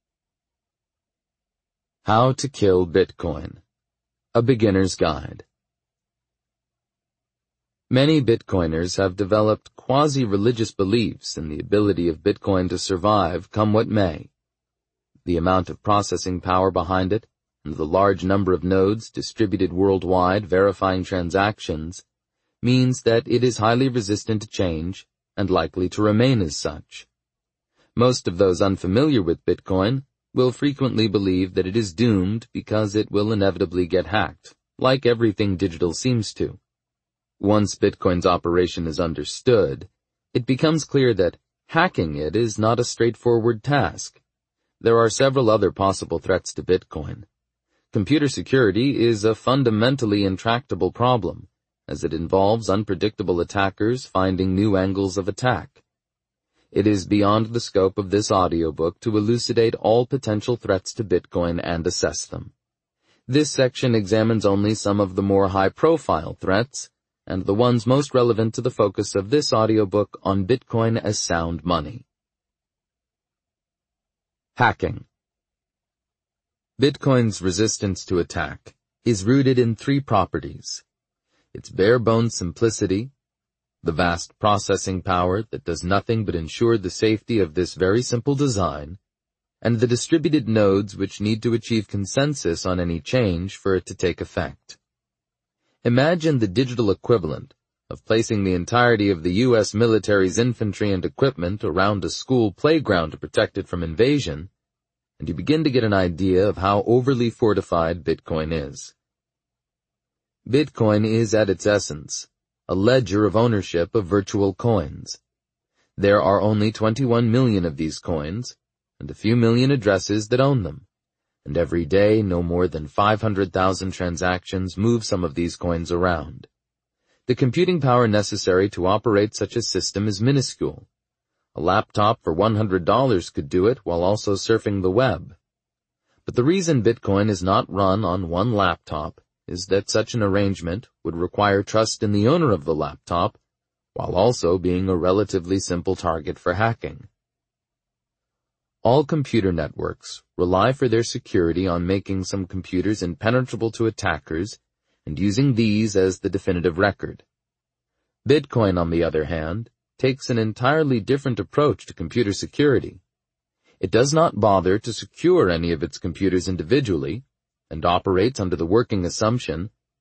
How to Kill Bitcoin. A Beginner's Guide. Many Bitcoiners have developed quasi-religious beliefs in the ability of Bitcoin to survive come what may. The amount of processing power behind it, and the large number of nodes distributed worldwide verifying transactions, means that it is highly resistant to change and likely to remain as such. Most of those unfamiliar with Bitcoin will frequently believe that it is doomed because it will inevitably get hacked, like everything digital seems to. Once Bitcoin's operation is understood, it becomes clear that hacking it is not a straightforward task. There are several other possible threats to Bitcoin. Computer security is a fundamentally intractable problem, as it involves unpredictable attackers finding new angles of attack. It is beyond the scope of this audiobook to elucidate all potential threats to Bitcoin and assess them. This section examines only some of the more high-profile threats, and the ones most relevant to the focus of this audiobook on Bitcoin as sound money. Hacking. Bitcoin's resistance to attack is rooted in three properties: its bare-bones simplicity, the vast processing power that does nothing but ensure the safety of this very simple design, and the distributed nodes which need to achieve consensus on any change for it to take effect. Imagine the digital equivalent of placing the entirety of the U.S. military's infantry and equipment around a school playground to protect it from invasion, and you begin to get an idea of how overly fortified Bitcoin is. Bitcoin is, at its essence, a ledger of ownership of virtual coins. There are only 21 million of these coins, and a few million addresses that own them, and every day no more than 500,000 transactions move some of these coins around. The computing power necessary to operate such a system is minuscule. A laptop for $100 could do it while also surfing the web. But the reason Bitcoin is not run on one laptop is that such an arrangement would require trust in the owner of the laptop, while also being a relatively simple target for hacking. All computer networks rely for their security on making some computers impenetrable to attackers and using these as the definitive record. Bitcoin, on the other hand, takes an entirely different approach to computer security. It does not bother to secure any of its computers individually, and operates under the working assumption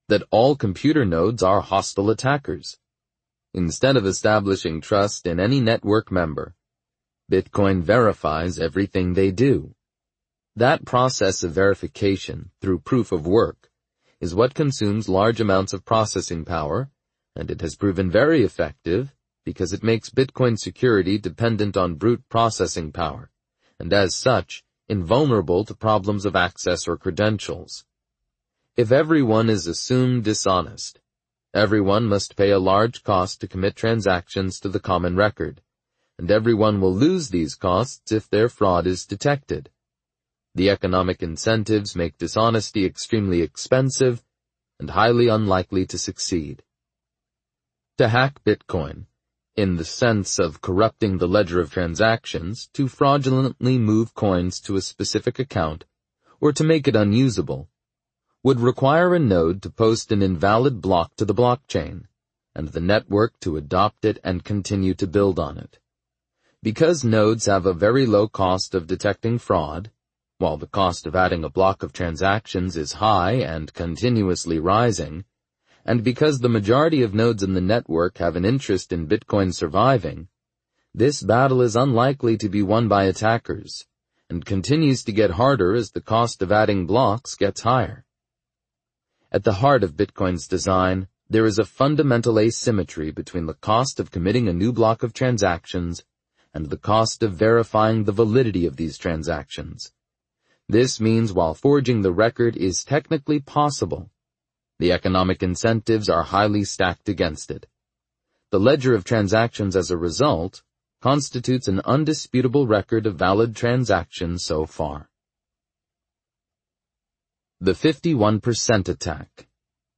that all computer nodes are hostile attackers. Instead of establishing trust in any network member, Bitcoin verifies everything they do. That process of verification through proof of work is what consumes large amounts of processing power, and it has proven very effective because it makes Bitcoin security dependent on brute processing power, and as such, invulnerable to problems of access or credentials. If everyone is assumed dishonest, everyone must pay a large cost to commit transactions to the common record, and everyone will lose these costs if their fraud is detected. The economic incentives make dishonesty extremely expensive and highly unlikely to succeed. To hack Bitcoin, in the sense of corrupting the ledger of transactions to fraudulently move coins to a specific account, or to make it unusable, would require a node to post an invalid block to the blockchain, and the network to adopt it and continue to build on it. Because nodes have a very low cost of detecting fraud, while the cost of adding a block of transactions is high and continuously rising, and because the majority of nodes in the network have an interest in Bitcoin surviving, this battle is unlikely to be won by attackers, and continues to get harder as the cost of adding blocks gets higher. At the heart of Bitcoin's design, there is a fundamental asymmetry between the cost of committing a new block of transactions and the cost of verifying the validity of these transactions. This means while forging the record is technically possible, the economic incentives are highly stacked against it. The ledger of transactions as a result constitutes an undisputable record of valid transactions so far. The 51% attack.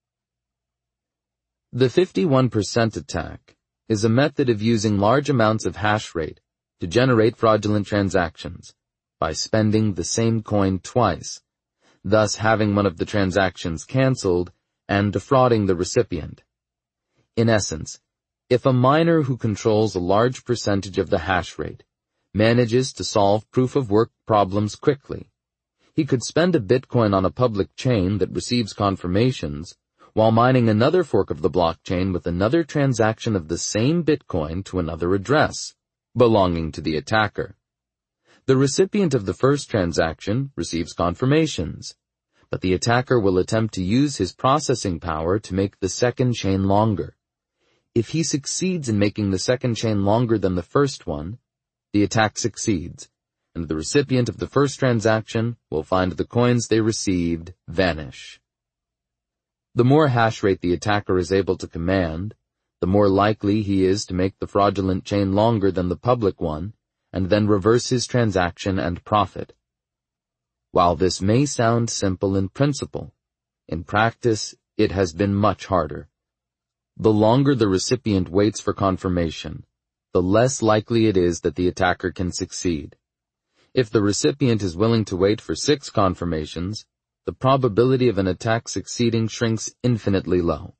The 51% attack is a method of using large amounts of hash rate to generate fraudulent transactions by spending the same coin twice, thus having one of the transactions canceled and defrauding the recipient. In essence, if a miner who controls a large percentage of the hash rate manages to solve proof-of-work problems quickly, he could spend a Bitcoin on a public chain that receives confirmations while mining another fork of the blockchain with another transaction of the same Bitcoin to another address, belonging to the attacker. The recipient of the first transaction receives confirmations, but the attacker will attempt to use his processing power to make the second chain longer. If he succeeds in making the second chain longer than the first one, the attack succeeds, and the recipient of the first transaction will find the coins they received vanish. The more hash rate the attacker is able to command, the more likely he is to make the fraudulent chain longer than the public one, and then reverse his transaction and profit. While this may sound simple in principle, in practice it has been much harder. The longer the recipient waits for confirmation, the less likely it is that the attacker can succeed. If the recipient is willing to wait for 6 confirmations, the probability of an attack succeeding shrinks infinitely low.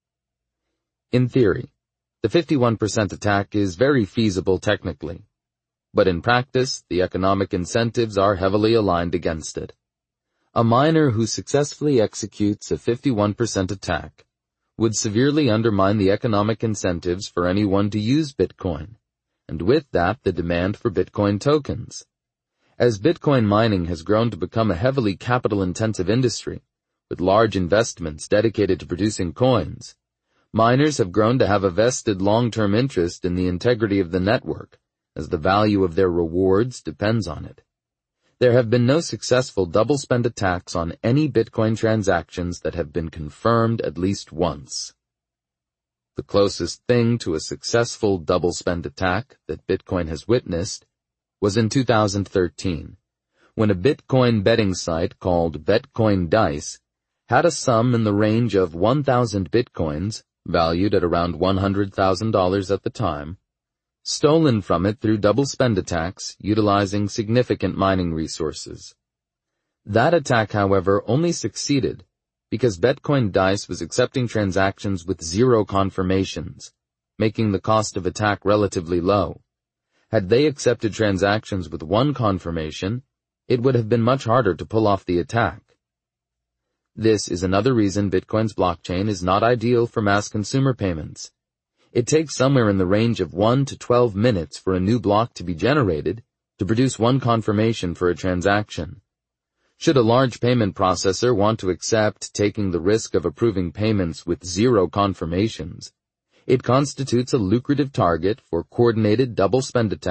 In theory, the 51% attack is very feasible technically, but in practice, the economic incentives are heavily aligned against it. A miner who successfully executes a 51% attack would severely undermine the economic incentives for anyone to use Bitcoin, and with that the demand for Bitcoin tokens. As Bitcoin mining has grown to become a heavily capital-intensive industry, with large investments dedicated to producing coins, miners have grown to have a vested long-term interest in the integrity of the network, as the value of their rewards depends on it. There have been no successful double-spend attacks on any Bitcoin transactions that have been confirmed at least once. The closest thing to a successful double-spend attack that Bitcoin has witnessed was in 2013, when a Bitcoin betting site called Betcoin Dice had a sum in the range of 1,000 Bitcoins, valued at around $100,000 at the time, stolen from it through double-spend attacks utilizing significant mining resources. That attack, however, only succeeded because Betcoin Dice was accepting transactions with 0 confirmations, making the cost of attack relatively low. Had they accepted transactions with 1 confirmation, it would have been much harder to pull off the attack. This is another reason Bitcoin's blockchain is not ideal for mass consumer payments. It takes somewhere in the range of 1 to 12 minutes for a new block to be generated to produce one confirmation for a transaction. Should a large payment processor want to accept taking the risk of approving payments with 0 confirmations, it constitutes a lucrative target for coordinated double spend attacks